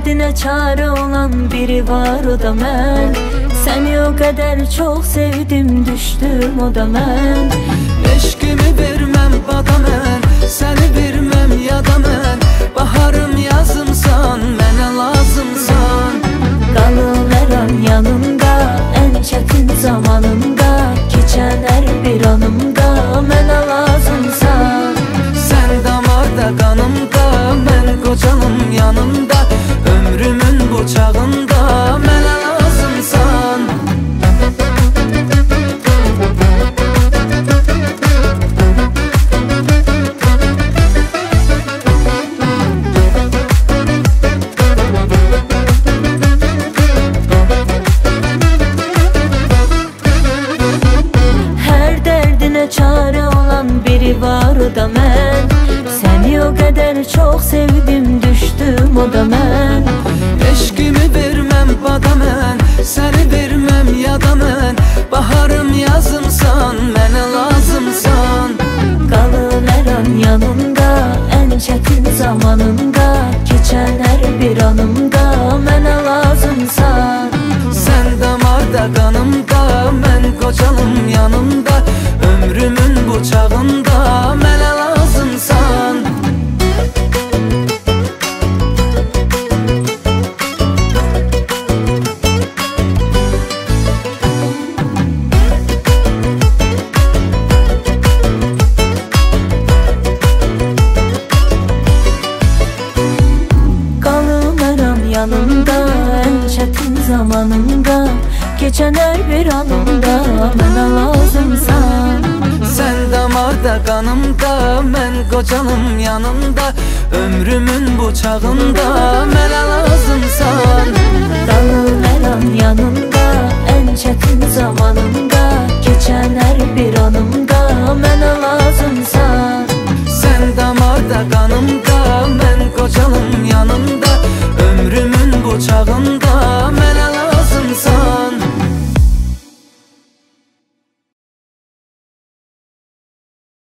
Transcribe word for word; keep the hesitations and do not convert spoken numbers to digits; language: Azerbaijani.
dərdinə çare olan biri var, o da mən. Səni o qədər çox sevdim, düşdüm o da mən. Eşqimi verməm bada mən, səni verməm yada mən. Baharım yazımsan, mənə lazımsan. Qalıveram yanımda, ən çətin zamanımda. Keçən hər bir anımda mənə lazımsan. Sən damarda qanımda, mən qocalım yanımda. Ömrümün bu çağında mənə lazımsan. Çare olan biri var, o da mən. Səni o qədər çox sevdim, düşdüm o da mən. Eşqimi verməm bada mən, səni verməm yada mən. Baharım yazımsan, mənə lazımsan. Qalıveram yanımda, ən çətin zamanımda. Keçən hər bir anımda mənə lazımsan. Sən damarda qanımda, mən qocalım yanımda. Ömrümün bu çağında mənə lazımsan. Qalıveram yanımda, ən çətin zamanımda. Keçən hər bir anımda mənə lazımsan. Sən damarda qanımda, mən qocalım yanımda. Ömrümün bu çağında mənə lazımsan. Qalıveram yanımda, ən çətin zamanımda. Keçən hər bir anımda mənə lazımsan. Sən damarda qanımda, mən qocalım yanımda. Ömrümün bu çağında mən